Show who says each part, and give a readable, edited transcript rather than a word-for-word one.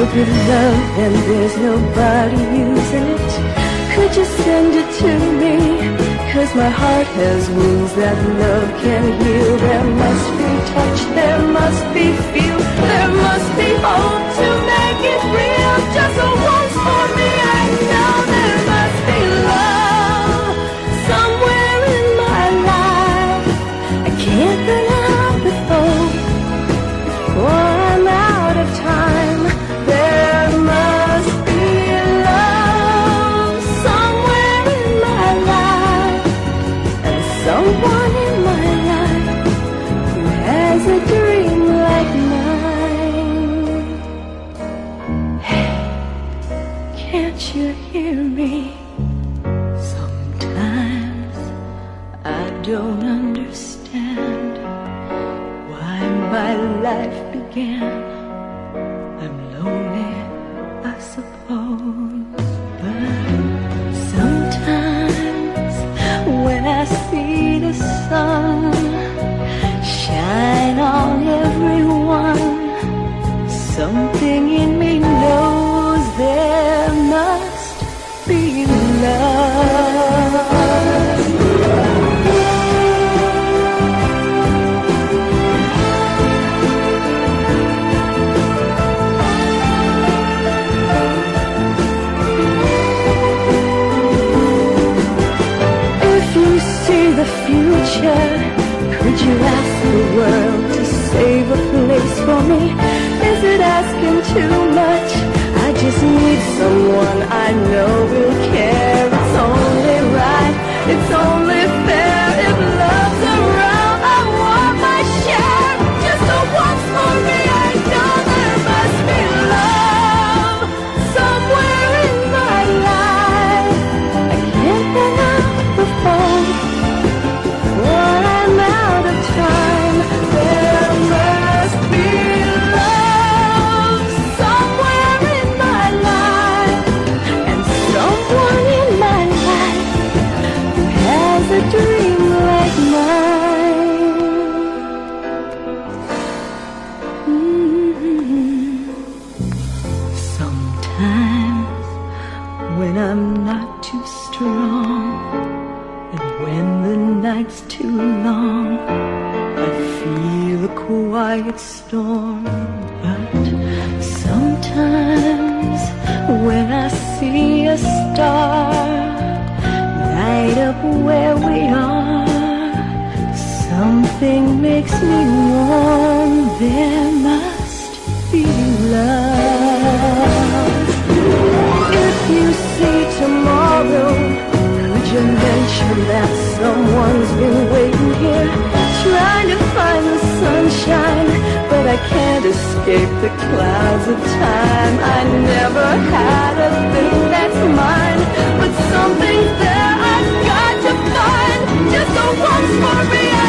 Speaker 1: good love and there's nobody using it. Could you send it to me? 'Cause my heart has wounds that love can heal. There must be touch, there must be feel, there must be hope to make it real. Just a once for me, I know there must be love somewhere in my life. I can't run out before I'm out of time. There must be love somewhere in my life, and someone in my life who has a dream like mine. Hey, can't you hear me? Sometimes I don't understand why my life began. I'm lonely, I suppose, but sometimes when I see the sun shine on everyone, something in me knows there must be love. The future, could you ask the world to save a place for me? Is it asking too much? I just need someone I know will care. It's only right, it's only fair. If love's around, I want my share. Just a once for me, I know there must be love somewhere in my life. I can't run out the phone. I'm out of time. There must be love somewhere in my life, and someone in my life who has a dream like mine. Sometimes when I'm not too strong, and when the night's too long, I feel a quiet storm. But sometimes when I see a star light up where we are, something makes me warm. There must be love. If you see tomorrow, could you mention that someone's been waiting here, trying to find the sunshine, but I can't escape the clouds of time. I never had a thing that's mine, but something's there I've got to find. Just a once for me.